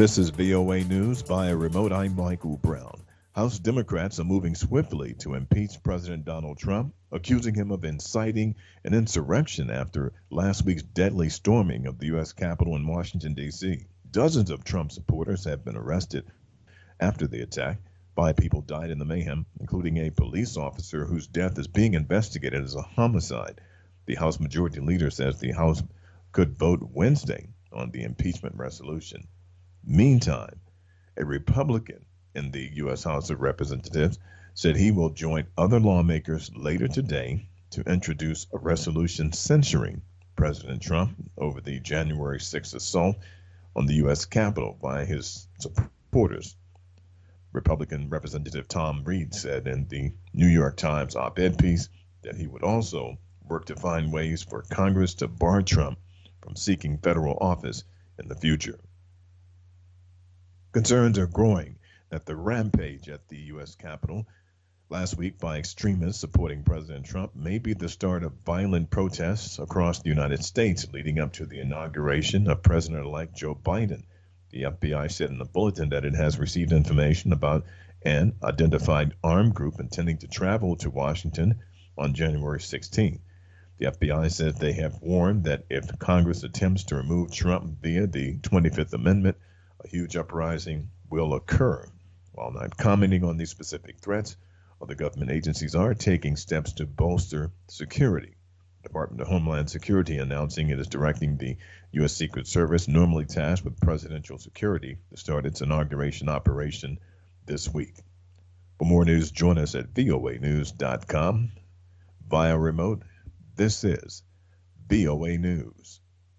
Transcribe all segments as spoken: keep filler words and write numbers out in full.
This is V O A News via remote. I'm Michael Brown. House Democrats are moving swiftly to impeach President Donald Trump, accusing him of inciting an insurrection after last week's deadly storming of the U S Capitol in Washington, D C. Dozens of Trump supporters have been arrested after the attack. Five people died in the mayhem, including a police officer whose death is being investigated as a homicide. The House Majority Leader says the House could vote Wednesday on the impeachment resolution. Meantime, a Republican in the U S House of Representatives said he will join other lawmakers later today to introduce a resolution censuring President Trump over the January sixth assault on the U S Capitol by his supporters. Republican Representative Tom Reed said in the New York Times op-ed piece that he would also work to find ways for Congress to bar Trump from seeking federal office in the future. Concerns are growing that the rampage at the U S Capitol last week by extremists supporting President Trump may be the start of violent protests across the United States leading up to the inauguration of President-elect Joe Biden. The F B I said in the bulletin that it has received information about an identified armed group intending to travel to Washington on January sixteenth. The F B I says they have warned that if Congress attempts to remove Trump via the twenty-fifth Amendment, a huge uprising will occur. While not commenting on these specific threats, other government agencies are taking steps to bolster security. The Department of Homeland Security announcing it is directing the U S Secret Service, normally tasked with presidential security, to start its inauguration operation this week. For more news, join us at V O A news dot com. Via remote, this is V O A News.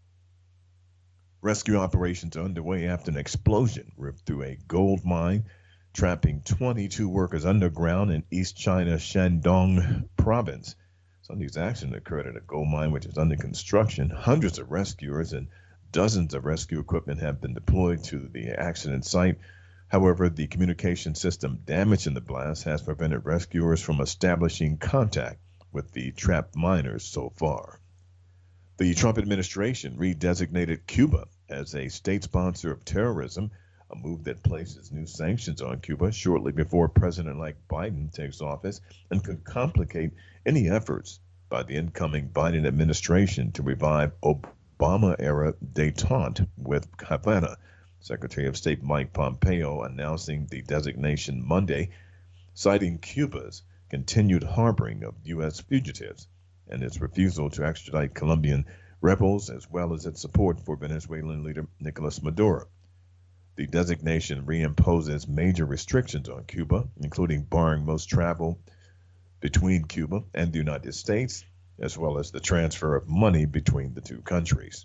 Rescue operations are underway after an explosion ripped through a gold mine, trapping twenty-two workers underground in East China's Shandong province. Sunday's accident occurred at a gold mine which is under construction. Hundreds of rescuers and dozens of rescue equipment have been deployed to the accident site. However, the communication system damaged in the blast has prevented rescuers from establishing contact with the trapped miners so far. The Trump administration redesignated Cuba as a state sponsor of terrorism, a move that places new sanctions on Cuba shortly before President-elect Biden takes office and could complicate any efforts by the incoming Biden administration to revive Obama-era détente with Havana. Secretary of State Mike Pompeo announcing the designation Monday, citing Cuba's continued harboring of U S fugitives and its refusal to extradite Colombian rebels, as well as its support for Venezuelan leader Nicolas Maduro. The designation reimposes major restrictions on Cuba, including barring most travel between Cuba and the United States, as well as the transfer of money between the two countries.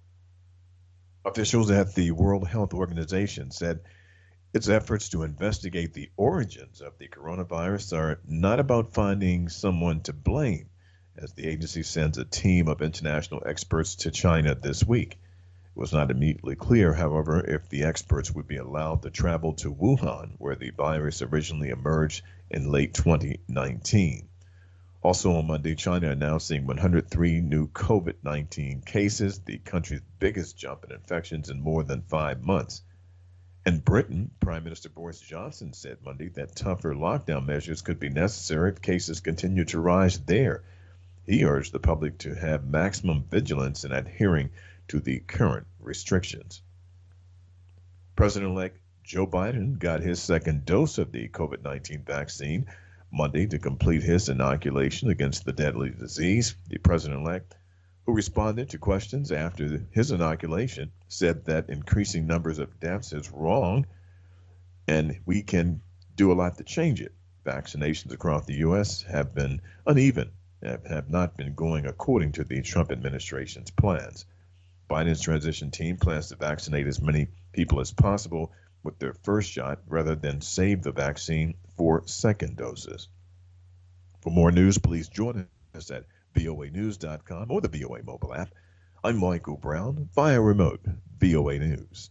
Officials at the World Health Organization said its efforts to investigate the origins of the coronavirus are not about finding someone to blame, as the agency sends a team of international experts to China this week. It was not immediately clear, however, if the experts would be allowed to travel to Wuhan, where the virus originally emerged in late twenty nineteen. Also on Monday, China announcing one hundred three new COVID nineteen cases, the country's biggest jump in infections in more than five months. In Britain, Prime Minister Boris Johnson said Monday that tougher lockdown measures could be necessary if cases continue to rise there. He urged the public to have maximum vigilance in adhering to the current restrictions. President-elect Joe Biden got his second dose of the COVID nineteen vaccine Monday to complete his inoculation against the deadly disease. The president-elect, who responded to questions after his inoculation, said that increasing numbers of deaths is wrong and we can do a lot to change it. Vaccinations across the U S have been uneven have not been going according to the Trump administration's plans. Biden's transition team plans to vaccinate as many people as possible with their first shot rather than save the vaccine for second doses. For more news, please join us at V O A news dot com or the V O A mobile app. I'm Michael Brown, via remote V O A News.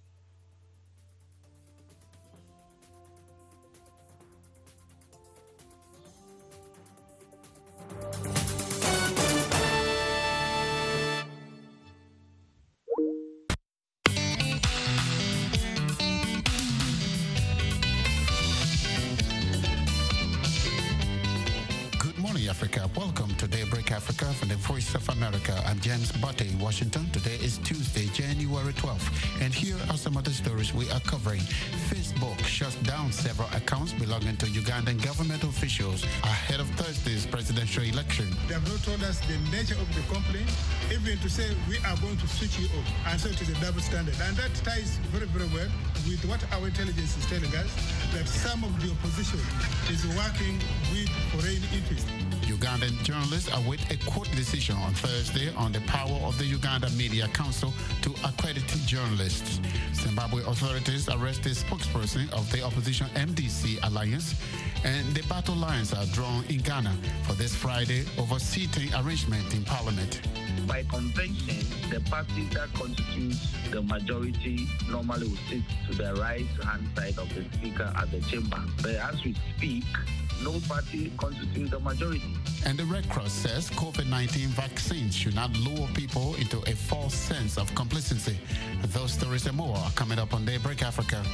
Welcome to Daybreak Africa from the Voice of America. I'm James Butte in Washington. Today is Tuesday, January twelfth, and here are some of the stories we are covering. Facebook shuts down several accounts belonging to Ugandan government officials ahead of Thursday's presidential election. They have not told us the nature of the complaint, even to say we are going to switch you off. And so it is a double standard. And that ties very, very well with what our intelligence is telling us, that some of the opposition is working with foreign interests. Ugandan journalists await a court decision on Thursday on the power of the Uganda Media Council to accredit journalists. Zimbabwe authorities arrest the spokesperson of the opposition M D C alliance, and the battle lines are drawn in Ghana for this Friday over seating arrangement in parliament. By convention, the party that constitutes the majority normally will sit to the right-hand side of the speaker at the chamber. But as we speak, no party constitutes the majority. And the Red Cross says COVID nineteen vaccines should not lure people into a false sense of complacency. Those stories and more are coming up on Daybreak Africa.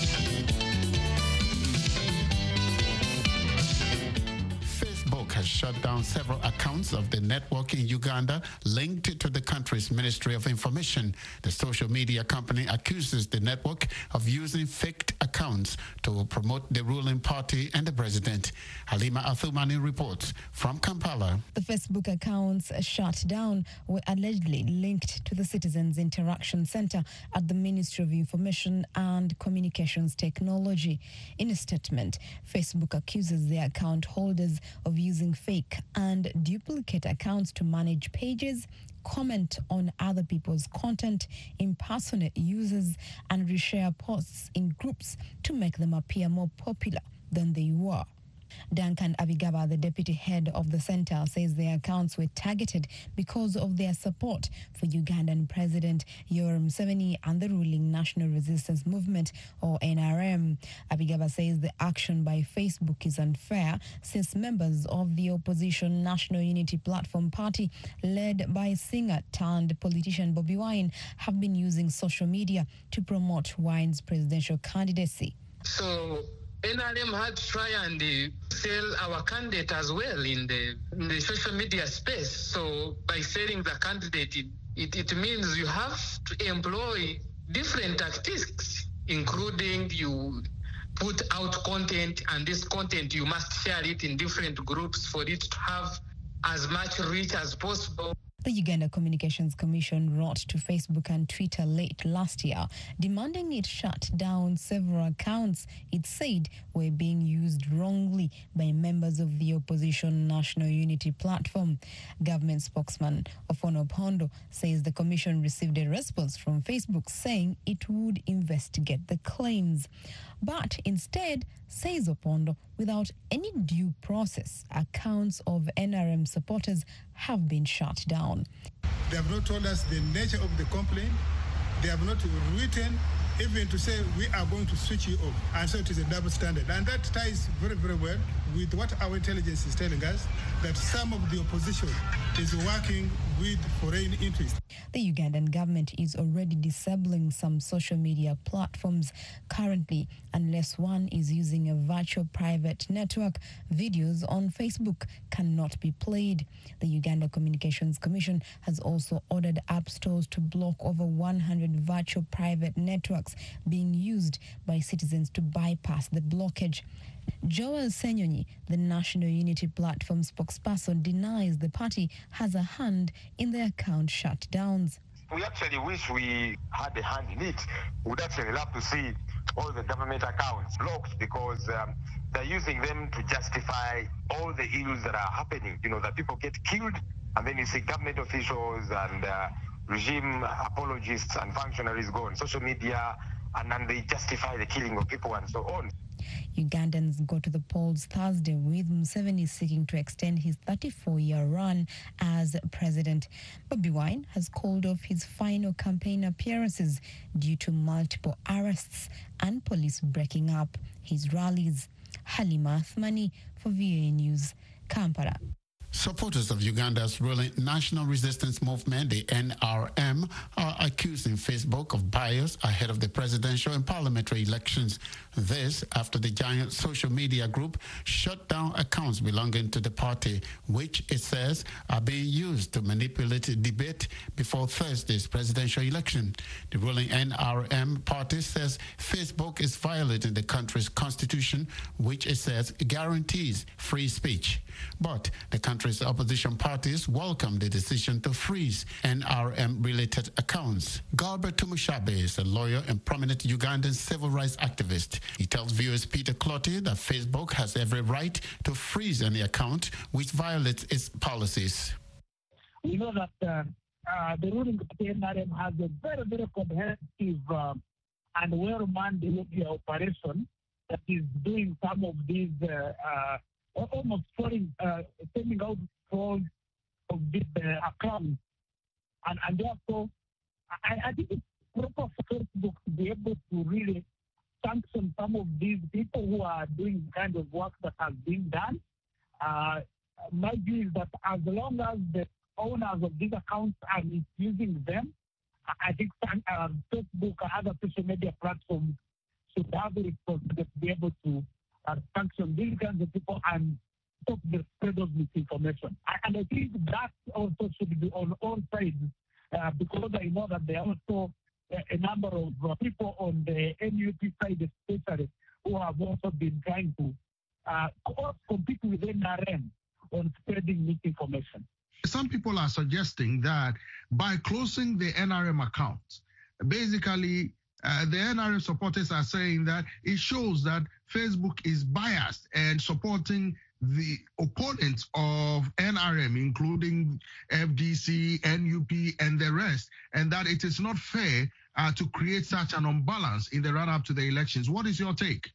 Has shut down several accounts of the network in Uganda linked to the country's Ministry of Information. The social media company accuses the network of using fake accounts to promote the ruling party and the president. Halima Athumani reports from Kampala. The Facebook accounts shut down were allegedly linked to the Citizens Interaction Center at the Ministry of Information and Communications Technology. In a statement, Facebook accuses the account holders of using fake and duplicate accounts to manage pages, comment on other people's content, impersonate users, and reshare posts in groups to make them appear more popular than they were. Duncan Abigaba, the deputy head of the center, says the accounts were targeted because of their support for Ugandan President Yoweri Museveni and the ruling National Resistance Movement, or N R M. Abigaba says the action by Facebook is unfair since members of the opposition National Unity Platform Party, led by singer turned politician Bobi Wine, have been using social media to promote Wine's presidential candidacy. So N R M had to try and uh, sell our candidate as well in the, in the social media space. So by selling the candidate, it, it, it means you have to employ different tactics, including you put out content, and this content you must share it in different groups for it to have as much reach as possible. The Uganda Communications Commission wrote to Facebook and Twitter late last year, demanding it shut down several accounts it said were being used wrongly by members of the opposition National Unity Platform. Government spokesman Ofono Opondo says the commission received a response from Facebook saying it would investigate the claims. But instead, says Opondo, without any due process, accounts of N R M supporters have been shut down. They have not told us the nature of the complaint. They have not written even to say we are going to switch you off. And so it is a double standard. And that ties very, very well with what our intelligence is telling us, that some of the opposition is working with foreign interests. The Ugandan government is already disabling some social media platforms. Currently, unless one is using a virtual private network, videos on Facebook cannot be played. The Uganda Communications Commission has also ordered app stores to block over one hundred virtual private networks being used by citizens to bypass the blockage. Joel Senyonyi, the National Unity Platform spokesperson, denies the party has a hand in the account shutdowns. We actually wish we had a hand in it. We would actually love to see all the government accounts blocked, because um, they're using them to justify all the ills that are happening. You know, that people get killed, and then you see government officials and uh, regime apologists and functionaries go on social media, and then they justify the killing of people and so on. Ugandans go to the polls Thursday, with Museveni seeking to extend his thirty-four-year run as president. Bobi Wine has called off his final campaign appearances due to multiple arrests and police breaking up his rallies. Halima Athumani for V O A News, Kampala. Supporters of Uganda's ruling National Resistance Movement, the N R M, are accusing Facebook Facebook of bias ahead of the presidential and parliamentary elections. This after the giant social media group shut down accounts belonging to the party, which it says are being used to manipulate the debate before Thursday's presidential election. The ruling N R M party says Facebook is violating the country's constitution, which it says guarantees free speech. But the country's opposition parties welcome the decision to freeze N R M-related accounts. Galbert Tumushabe is a lawyer and prominent Ugandan civil rights activist. He tells viewers Peter Clotty that Facebook has every right to freeze any account which violates its policies. We know that uh, uh, the ruling of the N R M has a very, very comprehensive uh, and well-manned media operation that is doing some of these uh, uh, almost falling, uh, sending out calls of these uh, accounts. And, and therefore, I, I think it's proper for Facebook to be able to really sanction some of these people who are doing the kind of work that has been done. Uh, my view is that as long as the owners of these accounts are misusing them, I think uh, Facebook and other social media platforms should have the responsibility to be able to uh, sanction these kinds of people and stop the spread of misinformation. And I think that also should be on all sides, uh, because I know that there are also a number of uh, people on the N U P side especially who have also been trying to uh, compete with N R M on spreading misinformation. Some people are suggesting that by closing the N R M accounts, basically uh, the N R M supporters are saying that it shows that Facebook is biased and supporting the opponents of N R M, including F D C, N U P, and the rest, and that it is not fair uh, to create such an unbalance in the run-up to the elections. What is your take?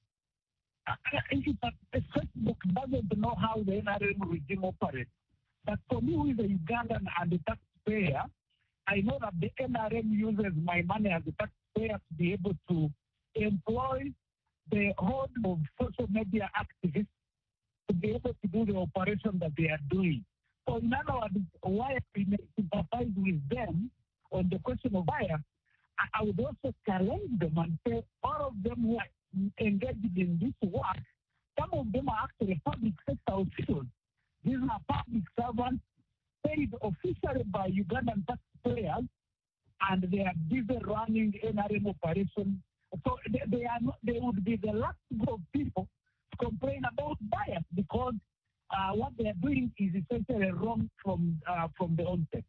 I think that Facebook doesn't know how the N R M regime operates. But for me, who is a Ugandan and a taxpayer, I know that the N R M uses my money as a taxpayer to be able to employ the whole of social media activists to be able to do the operation that they are doing. So in other words, why we may sympathize with them on the question of bias, I would also challenge them and say all of them who are engaged in this work, some of them are actually public sector officials. These are public servants paid officially by Ugandan taxpayers, and they are busy running N R M operations. So they, they are not, they would be the last group of people to complain about bias, because uh, what they are doing is essentially wrong from uh, from the onset.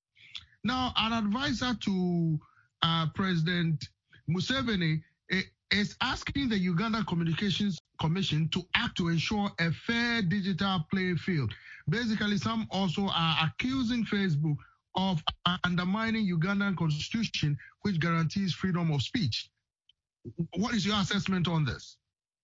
Now, an advisor to uh, President Museveni is asking the Uganda Communications Commission to act to ensure a fair digital playing field. Basically, some also are accusing Facebook of undermining Ugandan constitution, which guarantees freedom of speech. What is your assessment on this?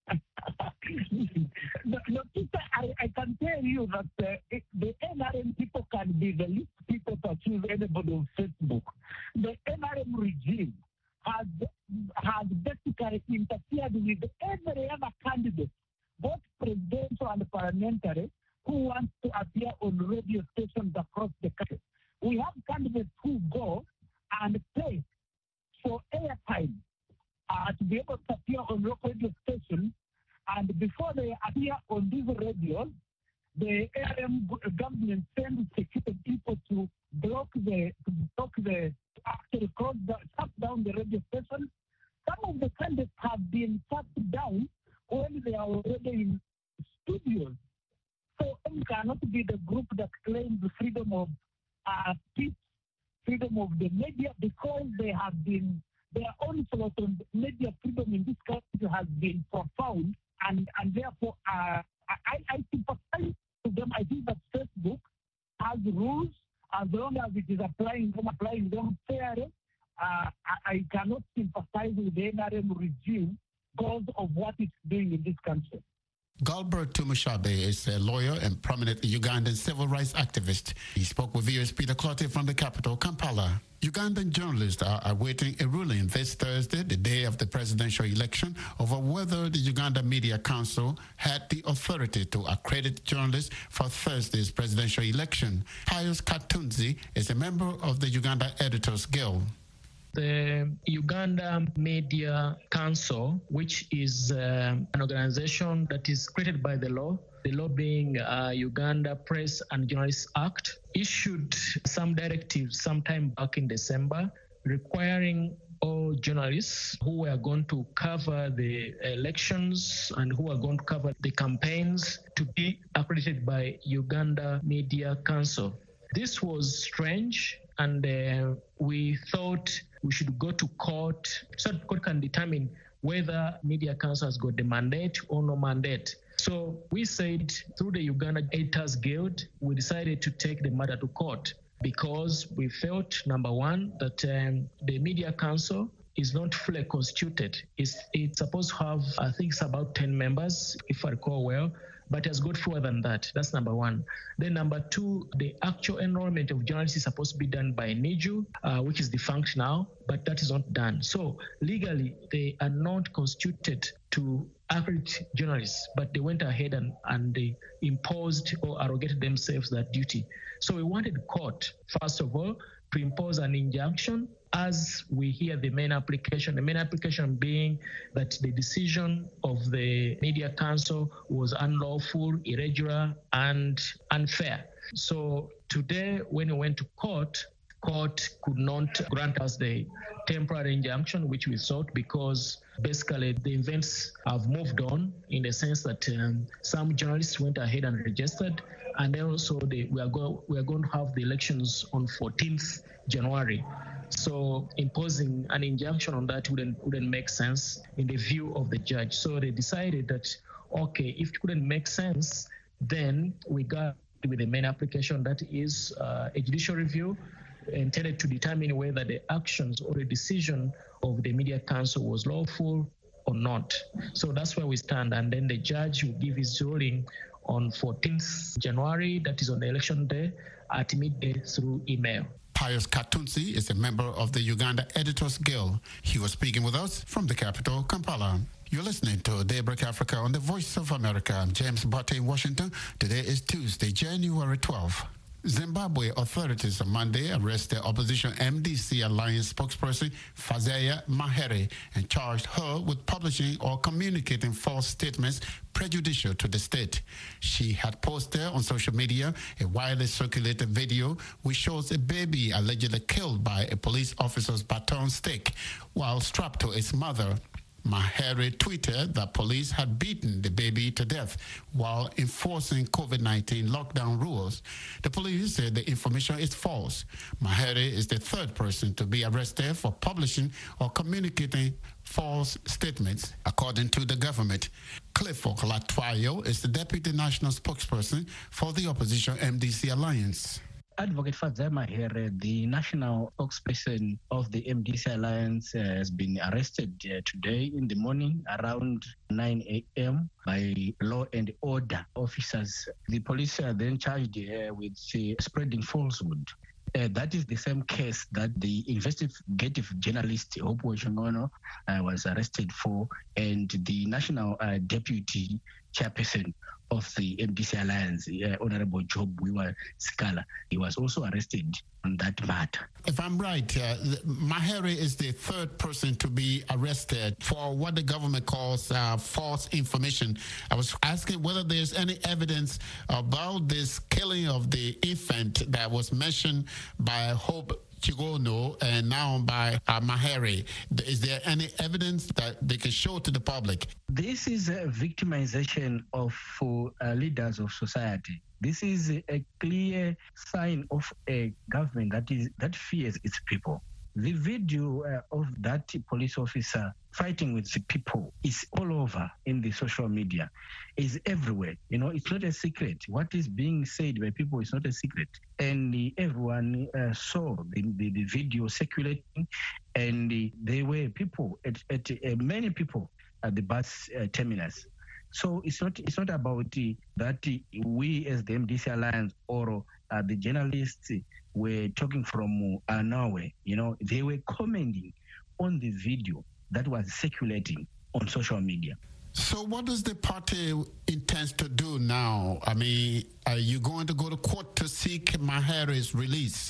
no, no, Peter, I, I can tell you that uh, the N R M people can be the least people to accuse anybody on Facebook. The N R M regime has has basically interfered with every other candidate, both presidential and parliamentary, who wants to appear on radio stations across the country. We have candidates who go and pay for airtime uh, to be able to appear on local radio stations, and before they appear on these radios, the A R M government sends security people to block the to block the actually close the, shut down the radio station. Some of the candidates have been shut down when they are already in studios. So it cannot be the group that claims the freedom of uh, speech, freedom of the media, because they have been their onslaught on media freedom in this country has been profound, and and therefore uh, I I sympathize to them. I think that Facebook has rules. As long as it is applying them, applying them fairly, uh, I, I cannot sympathize with the N R M regime because of what it's doing in this country. Galbert Tumushabe is a lawyer and prominent Ugandan civil rights activist. He spoke with V O S Peter Clotty from the capital, Kampala. Ugandan journalists are awaiting a ruling this Thursday, the day of the presidential election, over whether the Uganda Media Council had the authority to accredit journalists for Thursday's presidential election. Pius Katunzi is a member of the Uganda Editors Guild. The Uganda Media Council, which is um, an organization that is created by the law, the law being uh, Uganda Press and Journalists Act, issued some directives sometime back in December requiring all journalists who were going to cover the elections and who are going to cover the campaigns to be accredited by Uganda Media Council. This was strange, and uh, we thought we should go to court so that court can determine whether Media Council has got the mandate or no mandate. So we said through the Uganda Editors Guild, we decided to take the matter to court because we felt, number one, that um, the Media Council is not fully constituted. It's, it's supposed to have, I think it's about ten members, if I recall well, but it has got fewer than that. That's number one. Then number two, the actual enrollment of journalists is supposed to be done by N I J U, uh, which is defunct now, but that is not done. So legally, they are not constituted to accredit journalists, but they went ahead and, and they imposed or arrogated themselves that duty. So we wanted court, first of all, to impose an injunction as we hear the main application, the main application being that the decision of the Media Council was unlawful, irregular, and unfair. So today, when we went to court, court could not grant us the temporary injunction which we sought because basically the events have moved on in the sense that um, some journalists went ahead and registered, and then also they, we are go, we are going to have the elections on fourteenth January. So imposing an injunction on that wouldn't wouldn't make sense in the view of the judge. So they decided that, okay, if it couldn't make sense, then we got with the main application that is uh, a judicial review intended to determine whether the actions or the decision of the Media Council was lawful or not. So that's where we stand. And then the judge will give his ruling on fourteenth January, that is on the election day, at midday through email. Pius Katunzi is a member of the Uganda Editors Guild. He was speaking with us from the capital, Kampala. You're listening to Daybreak Africa on the Voice of America. I'm James Botte in Washington. Today is Tuesday, January twelfth. Zimbabwe authorities on Monday arrested opposition M D C Alliance spokesperson Fazia Mahere and charged her with publishing or communicating false statements prejudicial to the state. She had posted on social media a widely circulated video which shows a baby allegedly killed by a police officer's baton stick while strapped to its mother. Mahere tweeted that police had beaten the baby to death while enforcing COVID nineteen lockdown rules. The police said the information is false. Mahere is the third person to be arrested for publishing or communicating false statements, according to the government. Clifford Latwayo is the deputy national spokesperson for the opposition M D C Alliance. Advocate Fazia Mahere, the national spokesperson of the M D C Alliance, uh, has been arrested uh, today in the morning around nine a.m. by law and order officers. The police are then charged uh, with uh, spreading falsehood. Uh, that is the same case that the investigative journalist Hope Wachongono uh, was arrested for, and the national uh, deputy chairperson of the M D C Alliance, uh, Honorable Job Wiwa Sikala, he was also arrested on that matter. If I'm right, uh, Mahere is the third person to be arrested for what the government calls uh, false information. I was asking whether there's any evidence about this killing of the infant that was mentioned by Hope Chigono and now by uh, Mahere. Is there any evidence that they can show to the public? This is a victimization of uh, leaders of society. This is a, a clear sign of a government that is that fears its people. The video uh, of that police officer fighting with the people is all over in the social media, is everywhere. You know, it's not a secret. What is being said by people is not a secret. And uh, everyone uh, saw the, the, the video circulating, and uh, there were people, at, at uh, many people at the bus uh, terminus. So it's not it's not about uh, that uh, we as the M D C Alliance or uh, the journalists were talking from uh, Norway. You know, they were commenting on the video that was circulating on social media. So what does the party intend to do now? I mean, are you going to go to court to seek Mahere's release?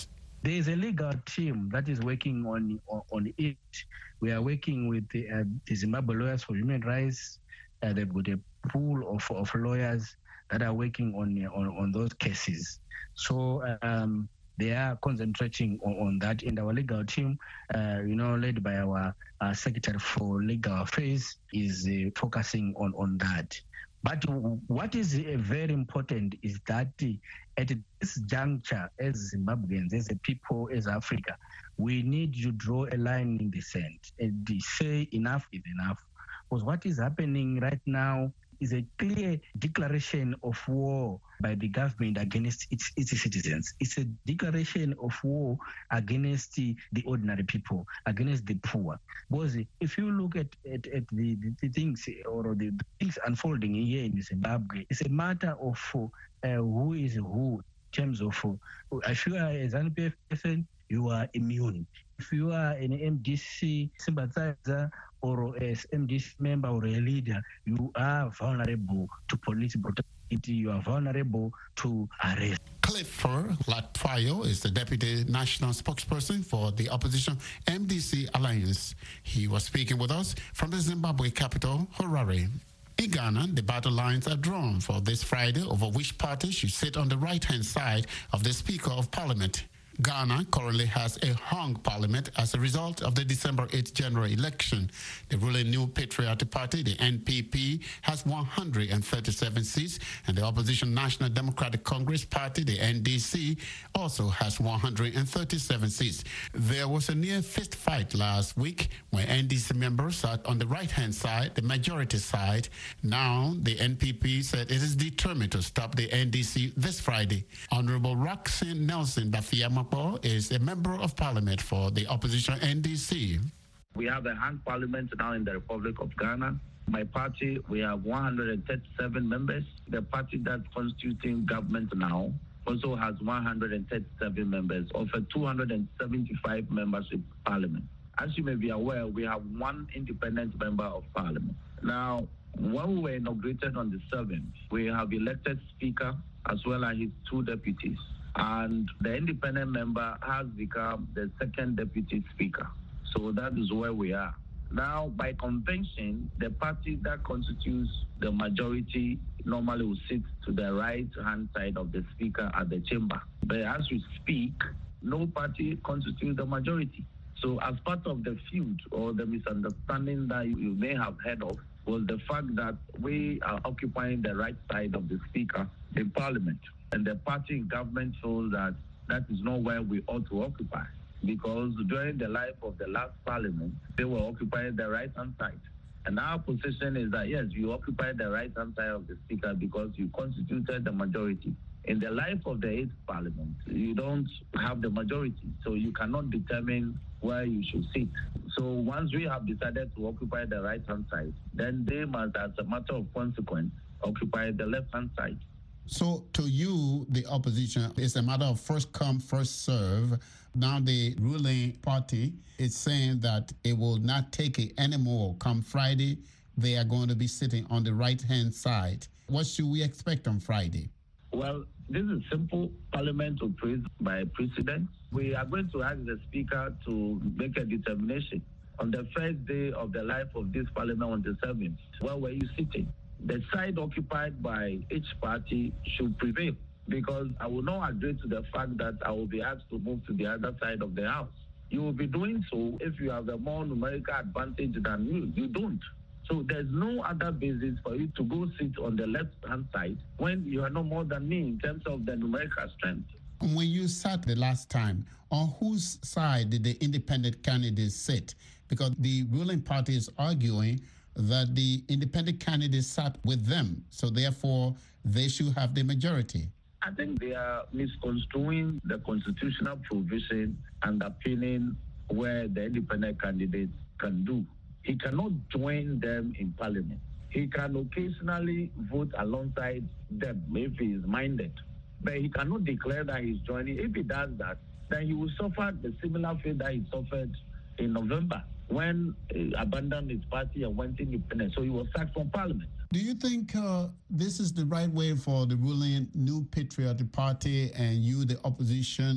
There is a legal team that is working on on, on it. We are working with the, uh, the Zimbabwe Lawyers for Human Rights. Uh, they've got a pool of, of lawyers that are working on on, on those cases. So um, they are concentrating on, on that. And our legal team, uh, you know, led by our uh, Secretary for Legal Affairs, is uh, focusing on, on that. But what is uh, very important is that uh, at this juncture, as Zimbabweans, as a people, as Africa, we need to draw a line in the sand and say enough is enough. Because what is happening right now is a clear declaration of war by the government against its, its citizens. It's a declaration of war against the, the ordinary people, against the poor. Because if you look at, at, at the, the, the things or the, the things unfolding here in Zimbabwe, it's a matter of uh, who is who in terms of uh, if you are a ZANU P F person, you are immune. If you are an M D C sympathizer or as M D C member or a leader, you are vulnerable to police brutality. You are vulnerable to arrest. Clifford Latfayo is the Deputy National Spokesperson for the opposition M D C Alliance. He was speaking with us from the Zimbabwe capital, Harare. In Ghana, the battle lines are drawn for this Friday over which party should sit on the right-hand side of the Speaker of Parliament. Ghana currently has a hung parliament as a result of the December eighth general election. The ruling New Patriotic Party, the N P P, has one hundred thirty-seven seats, and the opposition National Democratic Congress Party, the N D C, also has one hundred thirty-seven seats. There was a near fist fight last week when N D C members sat on the right-hand side, the majority side. Now, the N P P said it is determined to stop the N D C this Friday. Honorable Roxanne Nelson Bafia is a member of parliament for the opposition N D C. We have a hung parliament now in the Republic of Ghana. My party, we have one hundred thirty-seven members. The party that's constituting government now also has one hundred thirty-seven members of a two hundred seventy-five membership parliament. As you may be aware, we have one independent member of parliament. Now, when we were inaugurated on the seventh, we have elected speaker as well as his two deputies. And the independent member has become the second deputy speaker. So that is where we are. Now, by convention, the party that constitutes the majority normally will sit to the right-hand side of the speaker at the chamber. But as we speak, no party constitutes the majority. So as part of the feud or the misunderstanding that you may have heard of was the fact that we are occupying the right side of the speaker in parliament. And the party in government feels that that is not where we ought to occupy. Because during the life of the last parliament, they were occupying the right-hand side. And our position is that, yes, you occupy the right-hand side of the speaker because you constituted the majority. In the life of the eighth parliament, you don't have the majority, so you cannot determine where you should sit. So once we have decided to occupy the right-hand side, then they must, as a matter of consequence, occupy the left-hand side. So to you, the opposition, it's a matter of first come, first serve. Now the ruling party is saying that it will not take it anymore. Come Friday, they are going to be sitting on the right-hand side. What should we expect on Friday? Well, this is simple. Parliament operates by precedent. We are going to ask the Speaker to make a determination. On the first day of the life of this Parliament on the seventh, where were you sitting? The side occupied by each party should prevail, because I will not agree to the fact that I will be asked to move to the other side of the house. You will be doing so if you have a more numerical advantage than me. You don't. So there's no other basis for you to go sit on the left-hand side when you are no more than me in terms of the numerical strength. When you sat the last time, on whose side did the independent candidates sit? Because the ruling party is arguing that the independent candidates sat with them, so therefore they should have the majority. I think they are misconstruing the constitutional provision underpinning where the independent candidates can do. He cannot join them in parliament. He can occasionally vote alongside them if he is minded, but he cannot declare that he's joining. If he does that, then he will suffer the similar fate that he suffered in November, when he abandoned his party and went independent. So he was sacked from parliament. Do you think uh, this is the right way for the ruling New Patriotic Party and you, the opposition,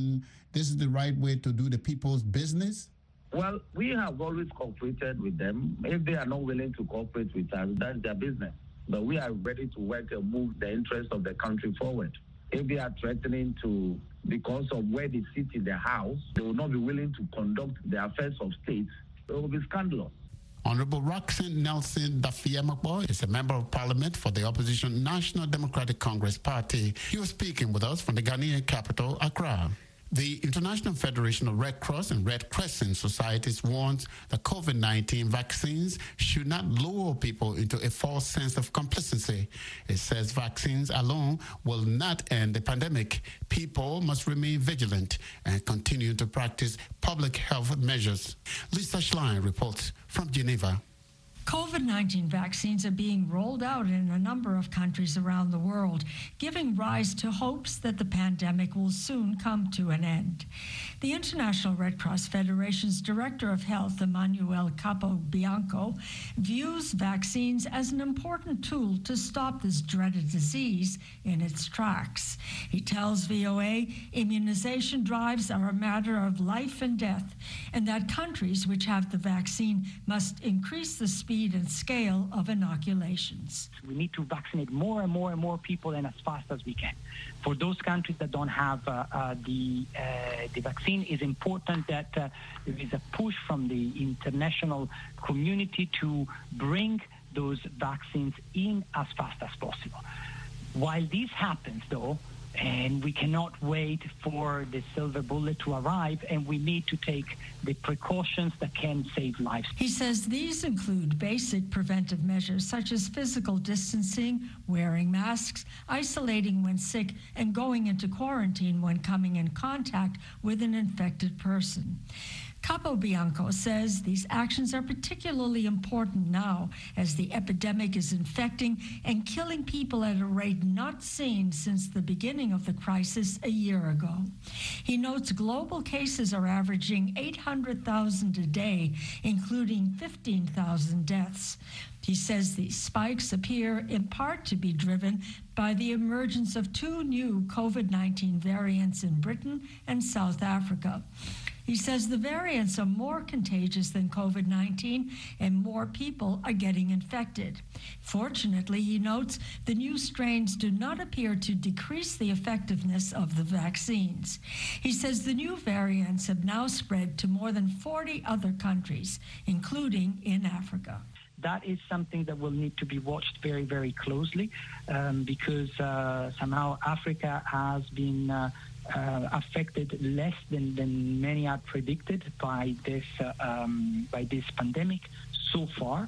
this is the right way to do the people's business? Well, we have always cooperated with them. If they are not willing to cooperate with us, that's their business. But we are ready to work and move the interest of the country forward. If they are threatening to, because of where they sit in their house, they will not be willing to conduct the affairs of state, it will be scandalous. Honorable Roxanne Nelson Dafiemabo is a member of parliament for the opposition National Democratic Congress Party. He was speaking with us from the Ghanaian capital, Accra. The International Federation of Red Cross and Red Crescent Societies warns that COVID nineteen vaccines should not lure people into a false sense of complacency. It says vaccines alone will not end the pandemic. People must remain vigilant and continue to practice public health measures. Lisa Schlein reports from Geneva. COVID nineteen vaccines are being rolled out in a number of countries around the world, giving rise to hopes that the pandemic will soon come to an end. The International Red Cross Federation's Director of Health, Emmanuel Capobianco, views vaccines as an important tool to stop this dreaded disease in its tracks. He tells V O A immunization drives are a matter of life and death, and that countries which have the vaccine must increase the speed and scale of inoculations. We need to vaccinate more and more and more people and as fast as we can. For those countries that don't have uh, uh, the uh, the vaccine, it's important that uh, there is a push from the international community to bring those vaccines in as fast as possible. While this happens, though, and we cannot wait for the silver bullet to arrive, and we need to take the precautions that can save lives. He says these include basic preventive measures such as physical distancing, wearing masks, isolating when sick, and going into quarantine when coming in contact with an infected person. Capobianco says these actions are particularly important now as the epidemic is infecting and killing people at a rate not seen since the beginning of the crisis a year ago. He notes global cases are averaging eight hundred thousand a day, including fifteen thousand deaths. He says these spikes appear in part to be driven by the emergence of two new COVID nineteen variants in Britain and South Africa. He says the variants are more contagious than COVID nineteen and more people are getting infected. Fortunately, he notes the new strains do not appear to decrease the effectiveness of the vaccines. He says the new variants have now spread to more than forty other countries, including in Africa. That is something that will need to be watched very, very closely um, because uh, somehow Africa has been uh, uh, affected less than, than many had predicted by this uh, um, by this pandemic so far,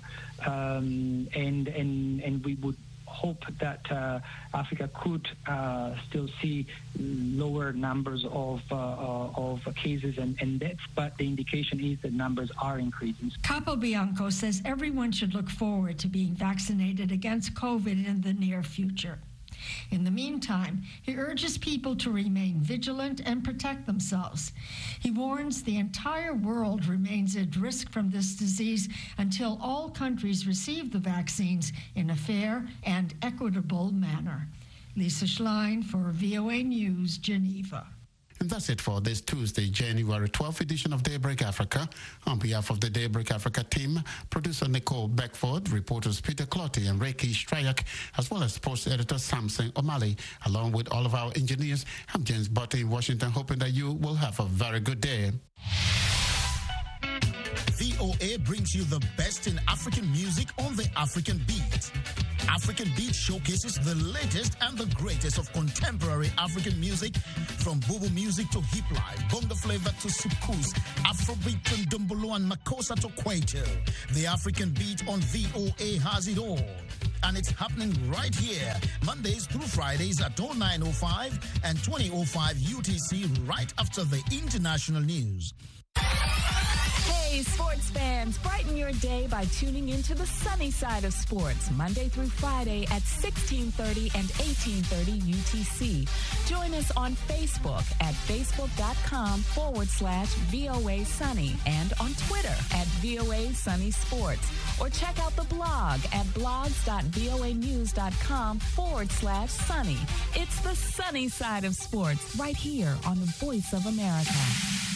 um, and and and we would hope that uh, Africa could uh, still see lower numbers of uh, uh, of cases and, and deaths, but the indication is that numbers are increasing. Capobianco says everyone should look forward to being vaccinated against COVID in the near future. In the meantime, he urges people to remain vigilant and protect themselves. He warns the entire world remains at risk from this disease until all countries receive the vaccines in a fair and equitable manner. Lisa Schlein for V O A News, Geneva. And that's it for this Tuesday, January twelfth edition of Daybreak Africa. On behalf of the Daybreak Africa team, producer Nicole Beckford, reporters Peter Clotty and Reiki Strayak, as well as sports editor Samson O'Malley, along with all of our engineers, I'm James Butte in Washington, hoping that you will have a very good day. V O A brings you the best in African music on the African Beat. African Beat showcases the latest and the greatest of contemporary African music, from Bubu music to hip life, bongo flavor to soukous, Afrobeat to Ndombolo and Makossa to Kwaito. The African Beat on V O A has it all. And it's happening right here, Mondays through Fridays at oh nine oh five and twenty oh five U T C, right after the international news. Hey, sports fans, brighten your day by tuning into the sunny side of sports, Monday through Friday at sixteen thirty and eighteen thirty U T C. Join us on Facebook at facebook.com forward slash VOA Sunny and on Twitter at VOA Sunny Sports. Or check out the blog at blogs.voanews.com forward slash sunny. It's the sunny side of sports right here on the Voice of America.